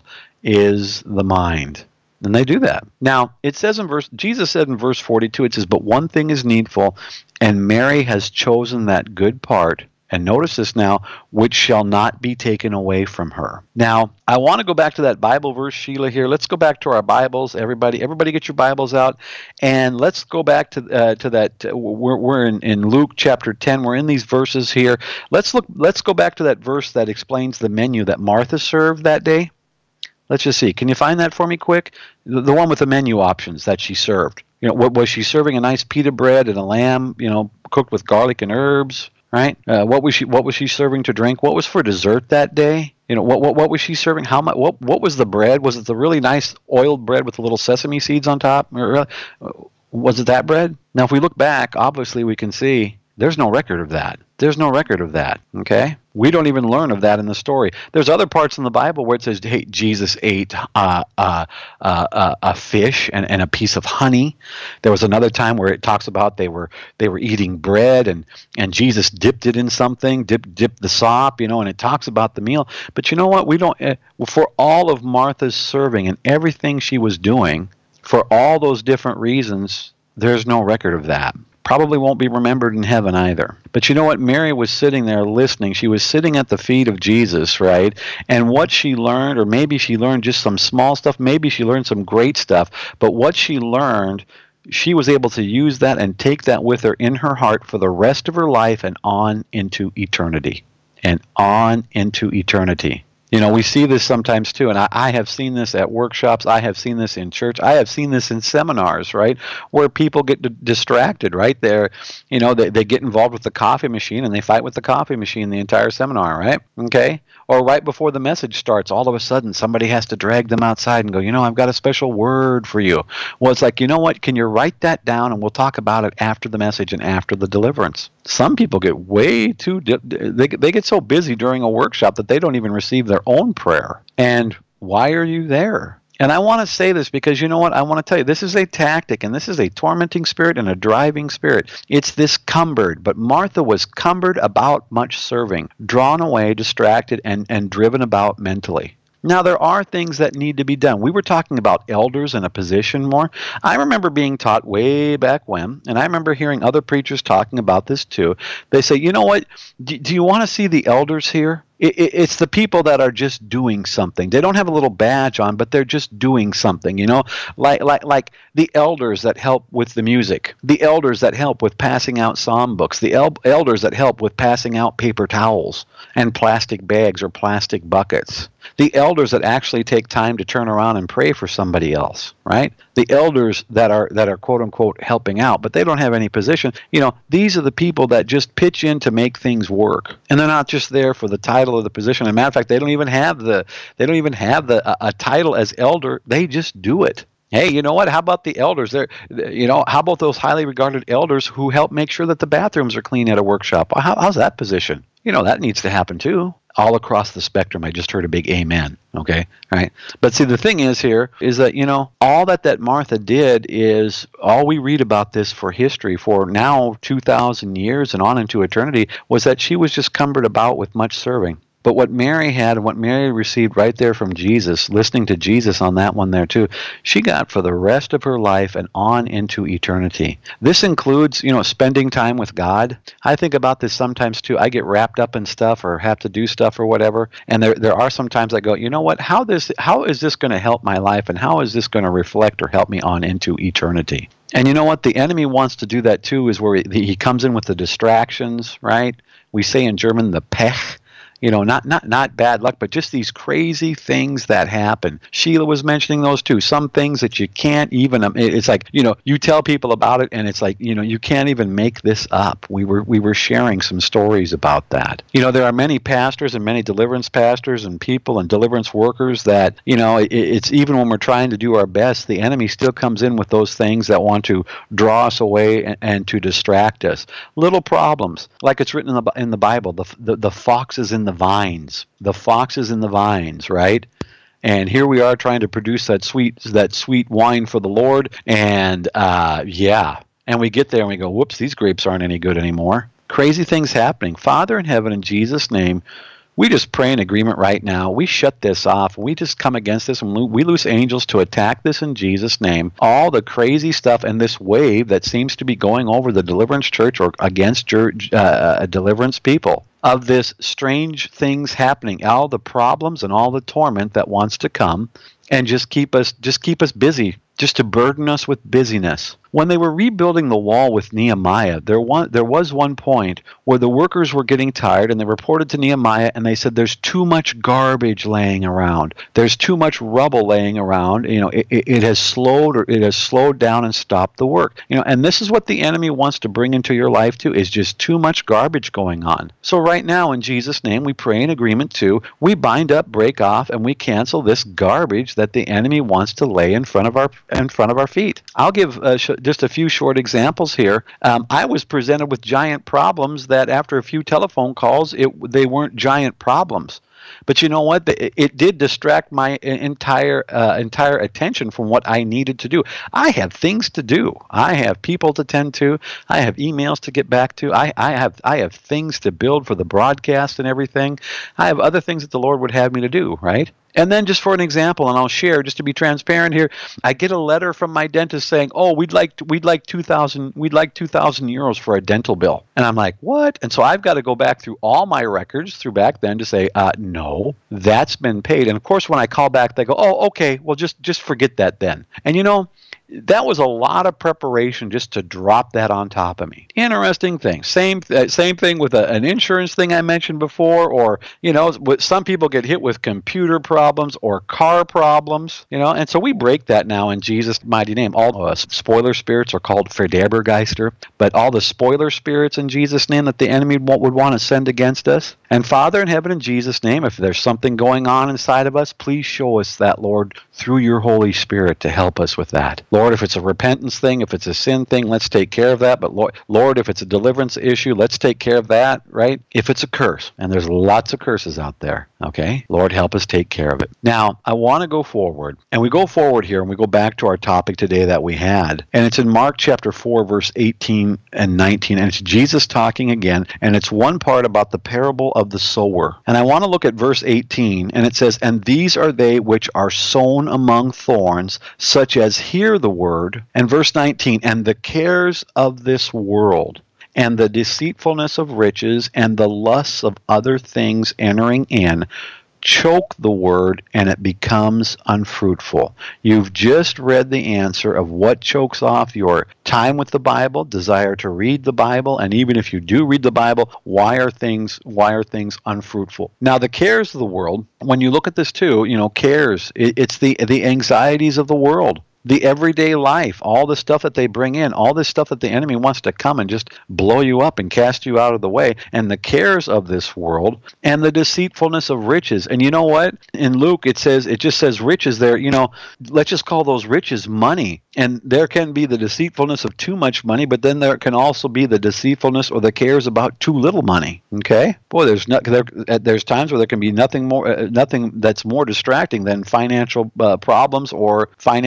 is the mind. And they do that. Now, it says in verse, Jesus said in verse forty-two, it says, but one thing is needful, and Mary has chosen that good part, and notice this now, which shall not be taken away from her. Now, I want to go back to that Bible verse, Sheila, here. Let's go back to our Bibles. Everybody, everybody get your Bibles out, and let's go back to uh, to that. Uh, we're we're in, in Luke chapter ten. We're in these verses here. Let's look. Let's go back to that verse that explains the menu that Martha served that day. Let's just see. Can you find that for me quick? The, the one with the menu options that she served. You know, what was she serving? A nice pita bread and a lamb, you know, cooked with garlic and herbs, right? Uh, what was she? What was she serving to drink? What was for dessert that day? You know, what what what was she serving? How much? What what was the bread? Was it the really nice oiled bread with the little sesame seeds on top? Or, uh, was it that bread? Now, if we look back, obviously we can see there's no record of that. There's no record of that, okay? We don't even learn of that in the story. There's other parts in the Bible where it says, hey, Jesus ate uh, uh, uh, uh, a fish and, and a piece of honey. There was another time where it talks about they were they were eating bread and, and Jesus dipped it in something, dipped dipped the sop, you know, and it talks about the meal. But you know what? We don't, uh, for all of Martha's serving and everything she was doing, for all those different reasons, there's no record of that. Probably won't be remembered in heaven either. But you know what? Mary was sitting there listening. She was sitting at the feet of Jesus, right? And what she learned, or maybe she learned just some small stuff, maybe she learned some great stuff, but what she learned, she was able to use that and take that with her in her heart for the rest of her life and on into eternity. And on into eternity. You know, we see this sometimes too, and I, I have seen this at workshops. I have seen this in church. I have seen this in seminars, right, where people get d- distracted, right? They're, you know, they, they get involved with the coffee machine and they fight with the coffee machine the entire seminar, right? Okay? Or right before the message starts, all of a sudden somebody has to drag them outside and go, you know, I've got a special word for you. Well, it's like, you know what? Can you write that down and we'll talk about it after the message and after the deliverance? Some people get way too, di- they, they get so busy during a workshop that they don't even receive their own prayer. And why are you there? And I want to say this because, you know what, I want to tell you, this is a tactic, and this is a tormenting spirit and a driving spirit. It's this cumbered, but Martha was cumbered about much serving, drawn away, distracted, and, and driven about mentally. Now, there are things that need to be done. We were talking about elders in a position more. I remember being taught way back when, and I remember hearing other preachers talking about this too. They say, you know what, do, do you want to see the elders here? It, it, it's the people that are just doing something. They don't have a little badge on, but they're just doing something, you know, like like like the elders that help with the music, the elders that help with passing out psalm books, the el- elders that help with passing out paper towels and plastic bags or plastic buckets, the elders that actually take time to turn around and pray for somebody else, right? The elders that are that are quote unquote helping out, but they don't have any position. You know, these are the people that just pitch in to make things work, and they're not just there for the title of the position. As a matter of fact, they don't even have the they don't even have the a, a title as elder. They just do it. Hey, you know what? How about the elders? They're, you know, how about those highly regarded elders who help make sure that the bathrooms are clean at a workshop? How, how's that position? You know, that needs to happen too. All across the spectrum. I just heard a big amen. Okay, right? But see, the thing is here is that, you know, all that that Martha did is, all we read about this for history for now two thousand years and on into eternity was that she was just cumbered about with much serving. But what Mary had and what Mary received right there from Jesus, listening to Jesus on that one there too, she got for the rest of her life and on into eternity. This includes, you know, spending time with God. I think about this sometimes too. I get wrapped up in stuff or have to do stuff or whatever, and there there are some times I go, you know what, how this how is this going to help my life, and how is this going to reflect or help me on into eternity? And you know what? The enemy wants to do that too, is where he, he comes in with the distractions, right? We say in German, the Pech. You know, not, not not bad luck, but just these crazy things that happen. Sheila was mentioning those too. Some things that you can't even, it's like, you know, you tell people about it and it's like, you know, you can't even make this up. We were we were sharing some stories about that. You know, there are many pastors and many deliverance pastors and people and deliverance workers that, you know, it, it's even when we're trying to do our best, the enemy still comes in with those things that want to draw us away and, and to distract us. Little problems, like it's written in the in the Bible, the the, the fox is in the vines, the fox is in the vines, right? And here we are trying to produce that sweet that sweet wine for the Lord, and uh, yeah, and we get there and we go, whoops, these grapes aren't any good anymore. Crazy things happening. Father in heaven, in Jesus' name, we just pray in agreement right now. We shut this off. We just come against this, and we loose angels to attack this in Jesus' name. All the crazy stuff and this wave that seems to be going over the deliverance church or against uh, deliverance people, of this strange things happening, all the problems and all the torment that wants to come and just keep us just keep us busy, just to burden us with busyness. When they were rebuilding the wall with Nehemiah, there one there was one point where the workers were getting tired, and they reported to Nehemiah, and they said, "There's too much garbage laying around. There's too much rubble laying around. You know, it, it, it has slowed or it has slowed down and stopped the work. You know, and this is what the enemy wants to bring into your life too, is just too much garbage going on. So right now, in Jesus' name, we pray in agreement too. We bind up, break off, and we cancel this garbage that the enemy wants to lay in front of our in front of our feet. I'll give uh, sh- just a few short examples here. Um, I was presented with giant problems that after a few telephone calls, it they weren't giant problems. But you know what? It, it did distract my entire uh, entire attention from what I needed to do. I have things to do. I have people to tend to. I have emails to get back to. I, I have I have things to build for the broadcast and everything. I have other things that the Lord would have me to do, right? And then just for an example, and I'll share just to be transparent here, I get a letter from my dentist saying, "Oh, we'd like we'd like two thousand we'd like two thousand euros for a dental bill." And I'm like, "What?" And so I've got to go back through all my records through back then to say, uh, "No, that's been paid." And of course, when I call back, they go, "Oh, okay, well just just forget that then." And you know, that was a lot of preparation just to drop that on top of me. Interesting thing. Same uh, same thing with a, an insurance thing I mentioned before, or, you know, some people get hit with computer problems or car problems, you know, and so we break that now in Jesus' mighty name. All uh, spoiler spirits are called Verderbergeister, but all the spoiler spirits in Jesus' name that the enemy would want to send against us. And Father in heaven, in Jesus' name, if there's something going on inside of us, please show us that, Lord, through your Holy Spirit to help us with that. Lord, if it's a repentance thing, if it's a sin thing, let's take care of that. But Lord, Lord, if it's a deliverance issue, let's take care of that, right? If it's a curse, and there's lots of curses out there, okay? Lord, help us take care of it. Now, I want to go forward, and we go forward here, and we go back to our topic today that we had, and it's in Mark chapter four, verse eighteen and nineteen, and it's Jesus talking again, and it's one part about the parable of the sower. And I want to look at verse eighteen, and it says, "And these are they which are sown among thorns, such as hear the word." And verse nineteen, "And the cares of this world, and the deceitfulness of riches, and the lusts of other things entering in, choke the word, and it becomes unfruitful." You've just read the answer of what chokes off your time with the Bible, desire to read the Bible, and even if you do read the Bible, why are things why are things unfruitful? Now, the cares of the world, when you look at this too, you know, cares, it, it's the the anxieties of the world. The everyday life, all the stuff that they bring in, all this stuff that the enemy wants to come and just blow you up and cast you out of the way, and the cares of this world, and the deceitfulness of riches. And you know what? In Luke, it says, it just says riches there. You know, let's just call those riches money. And there can be the deceitfulness of too much money, but then there can also be the deceitfulness or the cares about too little money. Okay? Boy, there's not, there, there's times where there can be nothing more, uh, nothing that's more distracting than financial uh, problems or financial responsibilities.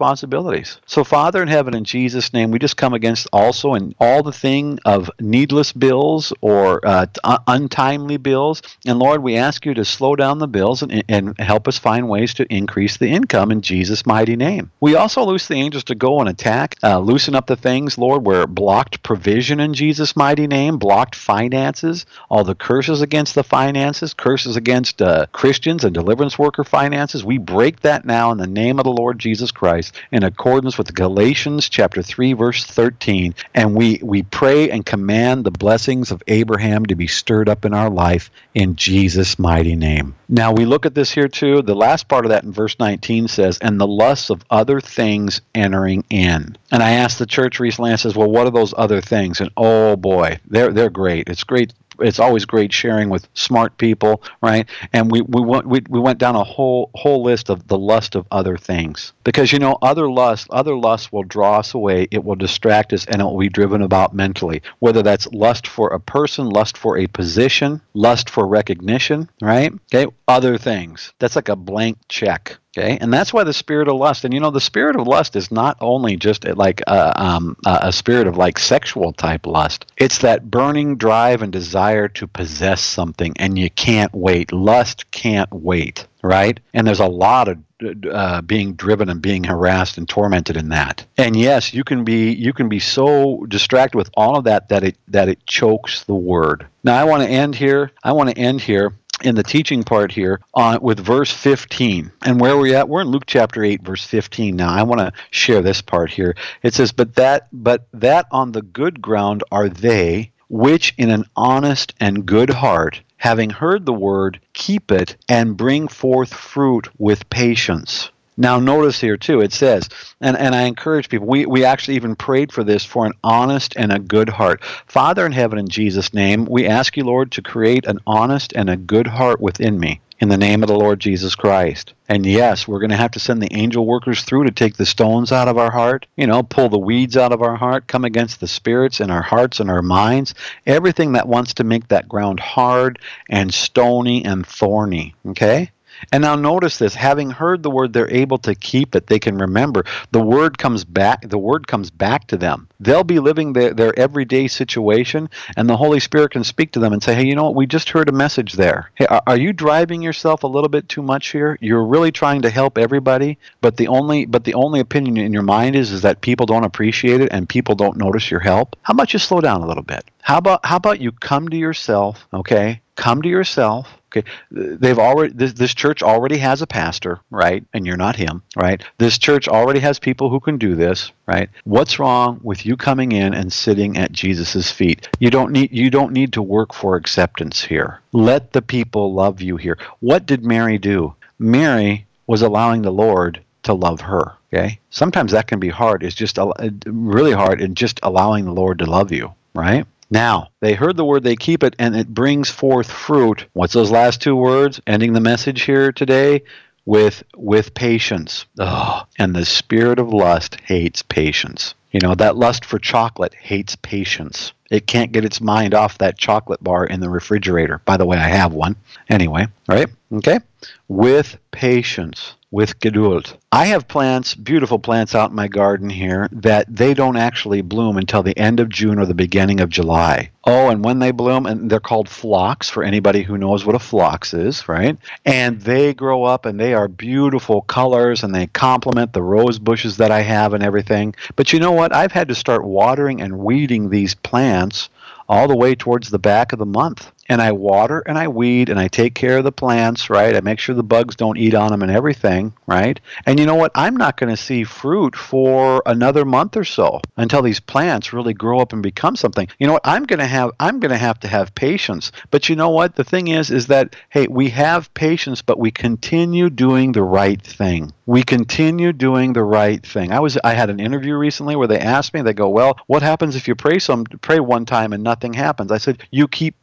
responsibilities. So, Father in heaven, in Jesus' name, we just come against also in all the thing of needless bills or uh, un- untimely bills. And Lord, we ask you to slow down the bills and, and help us find ways to increase the income in Jesus' mighty name. We also loose the angels to go and attack, uh, loosen up the things, Lord, where blocked provision in Jesus' mighty name, blocked finances, all the curses against the finances, curses against uh, Christians and deliverance worker finances. We break that now in the name of the Lord Jesus Christ in accordance with Galatians chapter three, verse thirteen. And we, we pray and command the blessings of Abraham to be stirred up in our life in Jesus' mighty name. Now we look at this here too. The last part of that in verse nineteen says, and the lusts of other things entering in. And I asked the church recently, I says, well, what are those other things? And oh boy, they're they're great. It's great. It's always great sharing with smart people, right? And we we went we, we went down a whole whole list of the lust of other things, because you know other lust other lust will draw us away. It will distract us, and it will be driven about mentally. Whether that's lust for a person, lust for a position, lust for recognition, right? Okay, other things. That's like a blank check. Okay, and that's why the spirit of lust, and you know, the spirit of lust is not only just like a, um, a spirit of like sexual type lust. It's that burning drive and desire to possess something, and you can't wait. Lust can't wait, right? And there's a lot of uh, being driven and being harassed and tormented in that. And yes, you can be you can be so distracted with all of that that it that it chokes the word. Now, I want to end here. I want to end here. in the teaching part here on with verse fifteen. And where we're at, we're in Luke chapter eight, verse fifteen now. I want to share this part here. It says, but that but that on the good ground are they which in an honest and good heart, having heard the word, keep it and bring forth fruit with patience. Now notice here too, it says, and, and I encourage people, we, we actually even prayed for this, for an honest and a good heart. Father in heaven, in Jesus' name, we ask you, Lord, to create an honest and a good heart within me, in the name of the Lord Jesus Christ. And yes, we're going to have to send the angel workers through to take the stones out of our heart, you know, pull the weeds out of our heart, come against the spirits in our hearts and our minds, everything that wants to make that ground hard and stony and thorny, okay? And now notice this, having heard the word, they're able to keep it. They can remember. The word comes back, the word comes back to them. They'll be living their, their everyday situation, and the Holy Spirit can speak to them and say, hey, you know what, we just heard a message there. Hey, are, are you driving yourself a little bit too much here? You're really trying to help everybody, but the only but the only opinion in your mind is, is that people don't appreciate it and people don't notice your help. How about you slow down a little bit? How about how about you come to yourself, okay? Come to yourself. Okay, they've already this, this church already has a pastor, right? And you're not him, right? This church already has people who can do this, right? What's wrong with you coming in and sitting at Jesus's feet? You don't need you don't need to work for acceptance here. Let the people love you here. What did Mary do? Mary was allowing the Lord to love her. Okay, sometimes that can be hard. It's just really hard in just allowing the Lord to love you, right? Now, they heard the word, they keep it, and it brings forth fruit. What's those last two words? Ending the message here today with with patience. Oh, and the spirit of lust hates patience. You know, that lust for chocolate hates patience. It can't get its mind off that chocolate bar in the refrigerator. By the way, I have one. Anyway, right? Okay? With patience. With geduld. I have plants, beautiful plants out in my garden here, that they don't actually bloom until the end of June or the beginning of July. Oh, and when they bloom, and they're called phlox, for anybody who knows what a phlox is, right? And they grow up, and they are beautiful colors, and they complement the rose bushes that I have and everything. But you know what? I've had to start watering and weeding these plants all the way towards the back of the month. And I water and I weed and I take care of the plants, right? I make sure the bugs don't eat on them and everything, right? And you know what? I'm not going to see fruit for another month or so until these plants really grow up and become something. You know what? I'm going to have I'm going to have to have patience. But you know what? The thing is is that hey, we have patience, but we continue doing the right thing. We continue doing the right thing. I was I had an interview recently where they asked me, they go, "Well, what happens if you pray some pray one time and nothing happens?" I said, "You keep praying.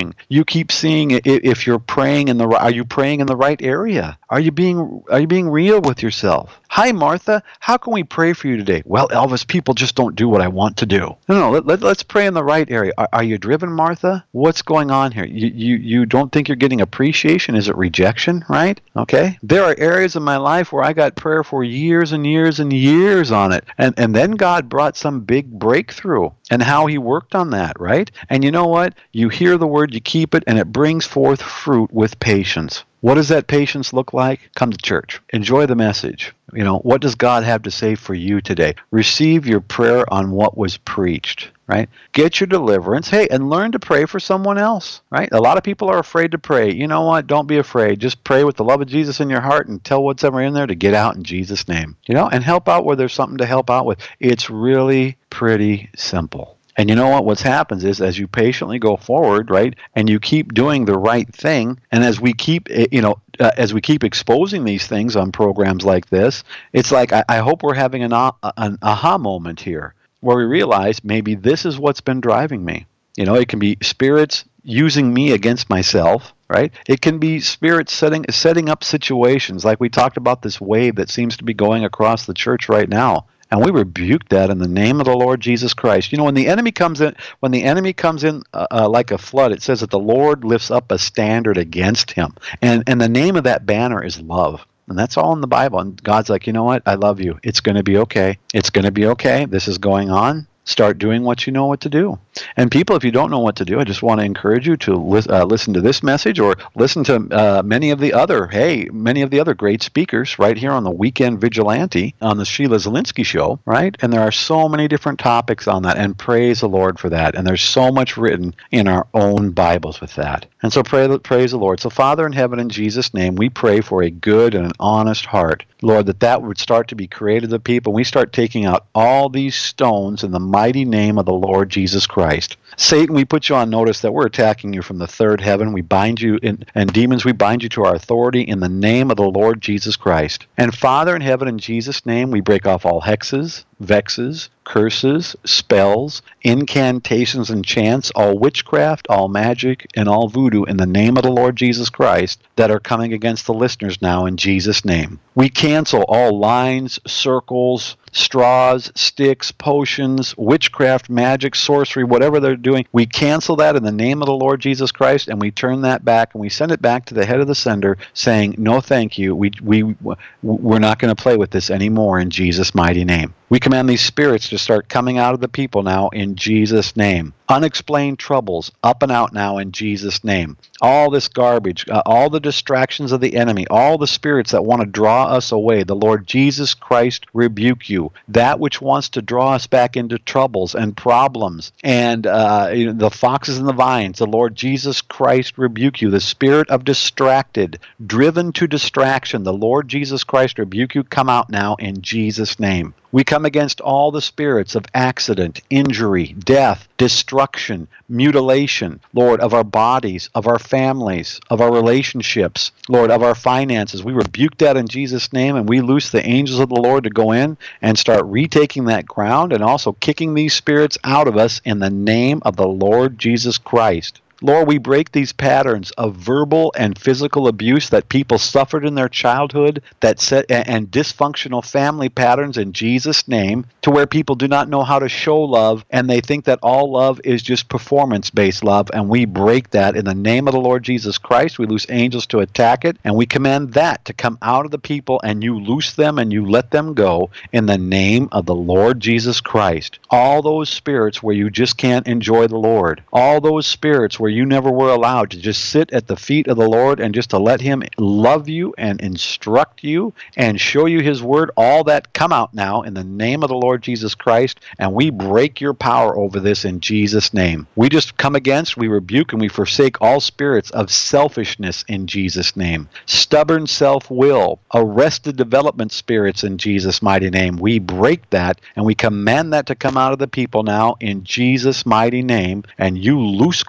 thing. You keep seeing i- if you're praying in the ri- are you praying in the right area? Are you being are you being real with yourself? Hi, Martha. How can we pray for you today? Well, Elvis, people just don't do what I want to do. No, no. Let, let, let's pray in the right area. Are, are you driven, Martha? What's going on here? You, you you don't think you're getting appreciation? Is it rejection? Right? Okay. There are areas of my life where I got prayer for years and years and years on it, and and then God brought some big breakthrough, and how He worked on that. Right? And you know what? You hear the word, you keep it, and it brings forth fruit with patience. What does that patience look like? Come to church. Enjoy the message. You know, what does God have to say for you today? Receive your prayer on what was preached, right? Get your deliverance. Hey, and learn to pray for someone else, right? A lot of people are afraid to pray. You know what? Don't be afraid. Just pray with the love of Jesus in your heart and tell what's ever in there to get out in Jesus' name, you know, and help out where there's something to help out with. It's really pretty simple. And you know what? What happens is as you patiently go forward, right, and you keep doing the right thing, and as we keep, you know, uh, as we keep exposing these things on programs like this, it's like I, I hope we're having an, uh, an aha moment here where we realize maybe this is what's been driving me. You know, it can be spirits using me against myself, right? It can be spirits setting setting up situations like we talked about this wave that seems to be going across the church right now. And we rebuke that in the name of the Lord Jesus Christ. You know, when the enemy comes in, when the enemy comes in uh, uh, like a flood, it says that the Lord lifts up a standard against him. And, and the name of that banner is love. And that's all in the Bible. And God's like, you know what? I love you. It's going to be okay. It's going to be okay. This is going on. Start doing what you know what to do. And people, if you don't know what to do, I just want to encourage you to li- uh, listen to this message or listen to uh, many of the other, hey, many of the other great speakers right here on the Weekend Vigilante on the Sheila Zilinsky Show, right? And there are so many different topics on that, and praise the Lord for that. And there's so much written in our own Bibles with that. And so pray, praise the Lord. So Father in heaven, in Jesus' name, we pray for a good and an honest heart, Lord, that that would start to be created in the people. We start taking out all these stones in the mighty name of the Lord Jesus Christ. Satan, we put you on notice that we're attacking you from the third heaven. We bind you, in, and demons, we bind you to our authority in the name of the Lord Jesus Christ. And Father in heaven, in Jesus' name, we break off all hexes, vexes, curses, spells, incantations and chants, all witchcraft, all magic, and all voodoo in the name of the Lord Jesus Christ that are coming against the listeners now in Jesus' name. We cancel all lines, circles, straws, sticks, potions, witchcraft, magic, sorcery, whatever they're doing. We cancel that in the name of the Lord Jesus Christ, and we turn that back, and we send it back to the head of the sender saying, no, thank you. We, we, we're not going to play with this anymore in Jesus' mighty name. We command these spirits to start coming out of the people now in Jesus' name. Unexplained troubles up and out now in Jesus' name. All this garbage, uh, all the distractions of the enemy, all the spirits that want to draw us away, the Lord Jesus Christ rebuke you. That which wants to draw us back into troubles and problems and uh, you know, the foxes and the vines, the Lord Jesus Christ rebuke you. The spirit of distracted, driven to distraction, the Lord Jesus Christ rebuke you. Come out now in Jesus' name. We come against all the spirits of accident, injury, death, destruction, mutilation, Lord, of our bodies, of our families, of our relationships, Lord, of our finances. We rebuke that in Jesus' name, and we loose the angels of the Lord to go in and start retaking that ground and also kicking these spirits out of us in the name of the Lord Jesus Christ. Lord, we break these patterns of verbal and physical abuse that people suffered in their childhood, that set and dysfunctional family patterns in Jesus' name, to where people do not know how to show love, and they think that all love is just performance-based love, and we break that in the name of the Lord Jesus Christ. We loose angels to attack it, and we command that to come out of the people, and you loose them and you let them go in the name of the Lord Jesus Christ. All those spirits where you just can't enjoy the Lord, all those spirits where you never were allowed to just sit at the feet of the Lord and just to let him love you and instruct you and show you his word, all that come out now in the name of the Lord Jesus Christ, and we break your power over this in Jesus' name. We just come against, we rebuke, and we forsake all spirits of selfishness in Jesus' name, stubborn self-will, arrested development spirits in Jesus' mighty name. We break that, and we command that to come out of the people now in Jesus' mighty name, and you loose God's people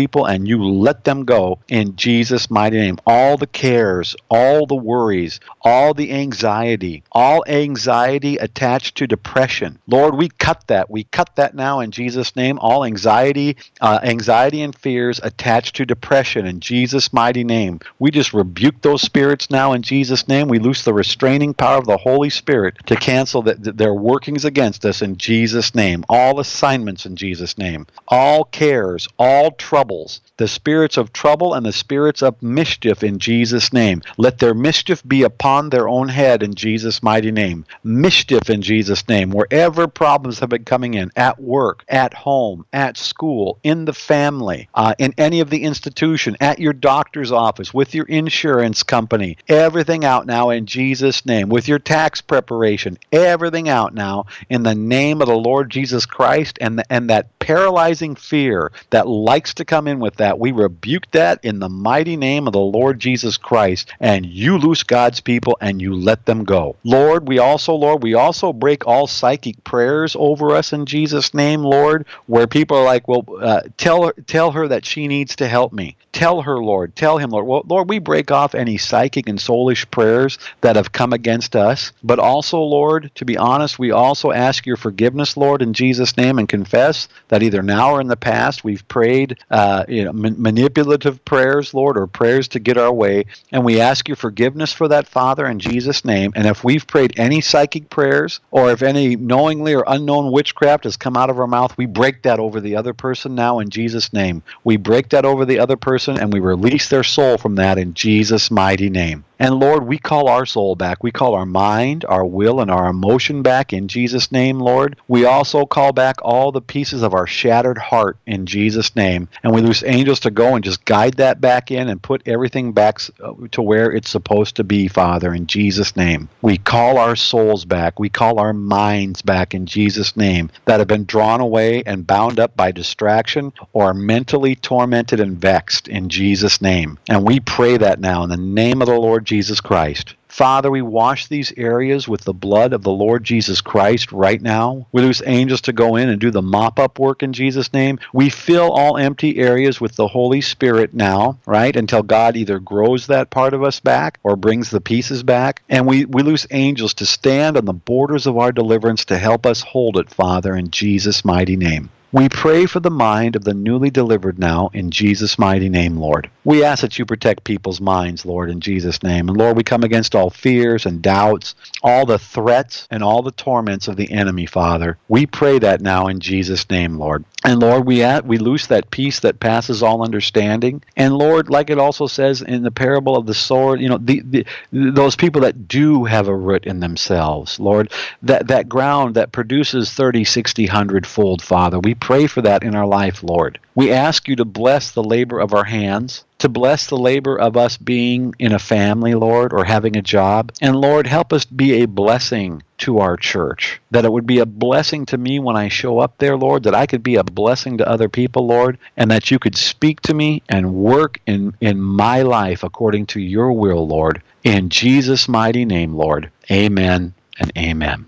people and you let them go in Jesus' mighty name. All the cares, all the worries, all the anxiety, all anxiety attached to depression. Lord, we cut that. We cut that now in Jesus' name. All anxiety, uh, anxiety and fears attached to depression in Jesus' mighty name. We just rebuke those spirits now in Jesus' name. We loose the restraining power of the Holy Spirit to cancel the, the, their workings against us in Jesus' name. All assignments in Jesus' name. All cares, all troubles, the spirits of trouble and the spirits of mischief in Jesus' name. Let their mischief be upon their own head in Jesus' mighty name. Mischief in Jesus' name. Wherever problems have been coming in, at work, at home, at school, in the family, uh, in any of the institution, at your doctor's office, with your insurance company, everything out now in Jesus' name. With your tax preparation, everything out now in the name of the Lord Jesus Christ. And, the, and that paralyzing fear that likes to come in with that, we rebuke that in the mighty name of the Lord Jesus Christ. And you loose God's people and you let them go. Lord, we also, Lord, we also break all psychic prayers over us in Jesus' name, Lord, where people are like, well, uh, tell her, tell her that she needs to help me. Tell her, Lord. Tell him, Lord. Well, Lord, we break off any psychic and soulish prayers that have come against us. But also, Lord, to be honest, we also ask your forgiveness, Lord, in Jesus' name, and confess that either now or in the past we've prayed uh, you know, man- manipulative prayers, Lord, or prayers to get our way. And we ask your forgiveness for that, Father, in Jesus' name. And if we've prayed any psychic prayers, or if any knowingly or unknown witchcraft has come out of our mouth, we break that over the other person now in Jesus' name. We break that over the other person and we release their soul from that in Jesus' mighty name. And Lord, we call our soul back. We call our mind, our will, and our emotion back in Jesus' name, Lord. We also call back all the pieces of our shattered heart in Jesus' name. And we loose angels to go and just guide that back in and put everything back to where it's supposed to be, Father, in Jesus' name. We call our souls back. We call our minds back in Jesus' name that have been drawn away and bound up by distraction or mentally tormented and vexed in Jesus' name. And we pray that now in the name of the Lord Jesus Christ. Father, we wash these areas with the blood of the Lord Jesus Christ right now. We loose angels to go in and do the mop-up work in Jesus' name. We fill all empty areas with the Holy Spirit now, right, until God either grows that part of us back or brings the pieces back. And we, we loose angels to stand on the borders of our deliverance to help us hold it, Father, in Jesus' mighty name. We pray for the mind of the newly delivered now in Jesus' mighty name, Lord. We ask that you protect people's minds, Lord, in Jesus' name. And Lord, we come against all fears and doubts, all the threats and all the torments of the enemy, Father. We pray that now in Jesus' name, Lord. And Lord, we at, we loose that peace that passes all understanding. And Lord, like it also says in the parable of the sword, you know, the, the those people that do have a root in themselves, Lord, that, that ground that produces thirty, sixty, one hundred fold, Father, we pray for that in our life, Lord. We ask you to bless the labor of our hands, to bless the labor of us being in a family, Lord, or having a job. And Lord, help us be a blessing to our church, that it would be a blessing to me when I show up there, Lord, that I could be a blessing to other people, Lord, and that you could speak to me and work in, in my life according to your will, Lord. In Jesus' mighty name, Lord. Amen and amen.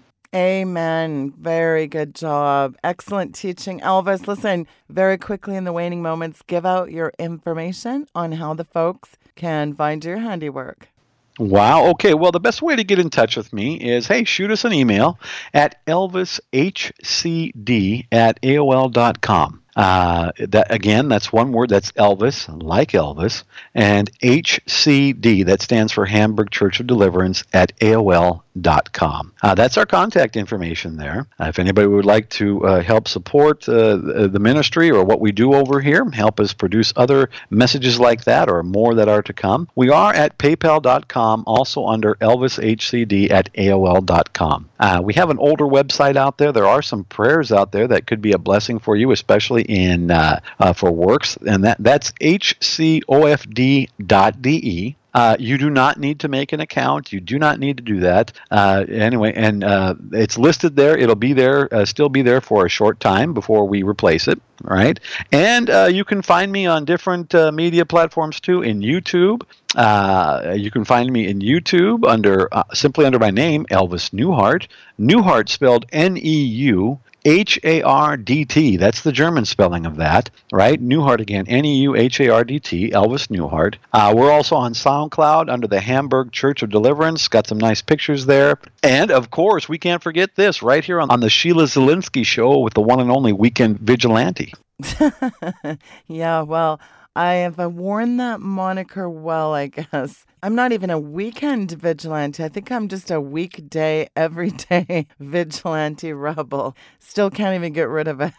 Amen. Very good job. Excellent teaching, Elvis. Listen, very quickly in the waning moments, give out your information on how the folks can find your handiwork. Wow. Okay. Well, the best way to get in touch with me is, hey, shoot us an email at elvis h c d at A O L dot com. Uh, that again, that's one word. That's Elvis, like Elvis, and H C D. That stands for Hamburg Church of Deliverance at A O L dot com. Uh, that's our contact information there. Uh, if anybody would like to uh, help support uh, the ministry or what we do over here, help us produce other messages like that or more that are to come, we are at paypal dot com, also under Elvis H C D at A O L dot com. Uh, we have an older website out there. There are some prayers out there that could be a blessing for you, especially in uh, uh, for works, and that that's H C O F D dot D E. Uh, you do not need to make an account. You do not need to do that. Uh, anyway, and uh, it's listed there. It'll be there, uh, still be there for a short time before we replace it. All right. And uh, you can find me on different uh, media platforms too, in YouTube. Uh, you can find me in YouTube under uh, simply under my name, Elvis Neuhardt. Neuhardt spelled N E U H A R D T. That's the German spelling of that, right? Newhart again, N E U H A R D T, Elvis Newhart. Uh, we're also on SoundCloud under the Hamburg Church of Deliverance. Got some nice pictures there. And, of course, we can't forget this right here on, on the Sheila Zilinsky Show with the one and only Weekend Vigilante. Yeah, well, I have worn that moniker well, I guess. I'm not even a weekend vigilante. I think I'm just a weekday, everyday vigilante rebel. Still can't even get rid of it.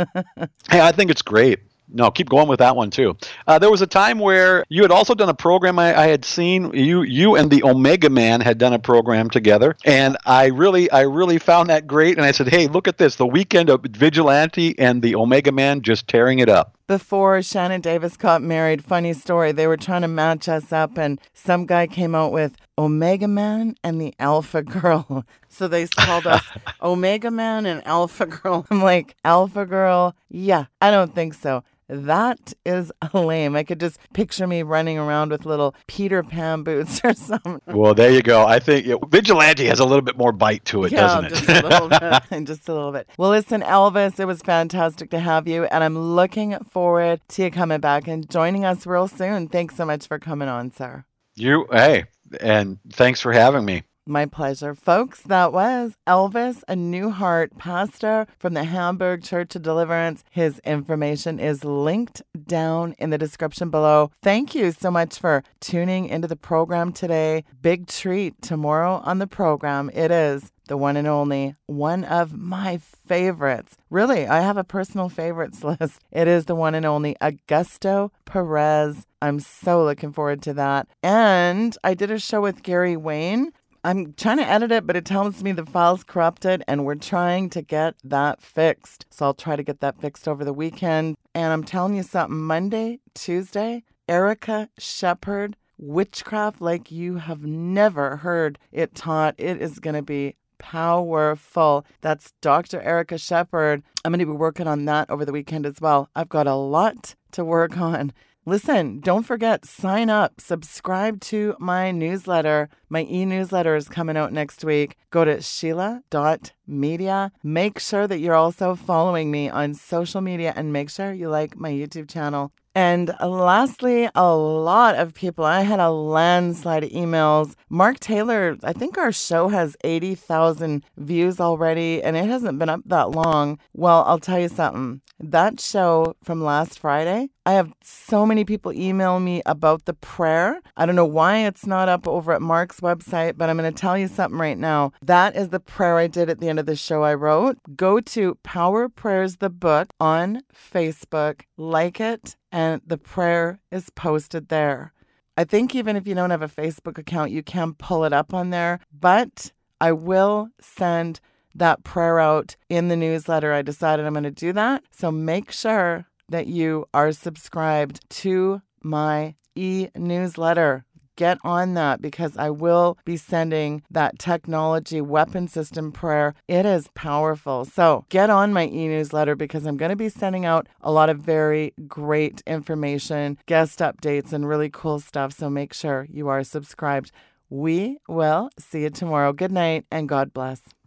Hey, I think it's great. No, keep going with that one too. Uh, there was a time where you had also done a program. I, I had seen you, you and the Omega Man had done a program together, and I really, I really found that great. And I said, "Hey, look at this! The Weekend of Vigilante and the Omega Man just tearing it up." Before Shannon Davis got married, funny story, they were trying to match us up, and some guy came out with Omega Man and the Alpha Girl. So they called us Omega Man and Alpha Girl. I'm like, Alpha Girl? Yeah, I don't think so. That is lame. I could just picture me running around with little Peter Pan boots or something. Well, there you go. I think you know, Vigilante has a little bit more bite to it, yeah, doesn't it? just a little bit. Just a little bit. Well, listen, Elvis, it was fantastic to have you, and I'm looking forward to you coming back and joining us real soon. Thanks so much for coming on, sir. You, hey, and thanks for having me. My pleasure. Folks, that was Elvis Newhart, pastor from the Hamburg Church of Deliverance. His information is linked down in the description below. Thank you so much for tuning into the program today. Big treat tomorrow on the program. It is the one and only, one of my favorites. Really, I have a personal favorites list. It is the one and only Augusto Perez. I'm so looking forward to that. And I did a show with Gary Wayne. I'm trying to edit it, but it tells me the file's corrupted, and we're trying to get that fixed. So I'll try to get that fixed over the weekend. And I'm telling you something, Monday, Tuesday, Erica Shepherd, witchcraft like you have never heard it taught. It is going to be powerful. That's Doctor Erica Shepherd. I'm going to be working on that over the weekend as well. I've got a lot to work on. Listen, don't forget, sign up, subscribe to my newsletter. My e-newsletter is coming out next week. Go to sheila dot media. Make sure that you're also following me on social media, and make sure you like my YouTube channel. And lastly, a lot of people, I had a landslide of emails. Mark Taylor, I think our show has eighty thousand views already, and it hasn't been up that long. Well, I'll tell you something. That show from last Friday, I have so many people email me about the prayer. I don't know why it's not up over at Mark's website, but I'm going to tell you something right now. That is the prayer I did at the end of the show I wrote. Go to Power Prayers the Book on Facebook, like it, and the prayer is posted there. I think even if you don't have a Facebook account, you can pull it up on there, but I will send that prayer out in the newsletter. I decided I'm going to do that. So make sure that you are subscribed to my e-newsletter. Get on that, because I will be sending that technology weapon system prayer. It is powerful. So get on my e-newsletter, because I'm going to be sending out a lot of very great information, guest updates, and really cool stuff. So make sure you are subscribed. We will see you tomorrow. Good night and God bless.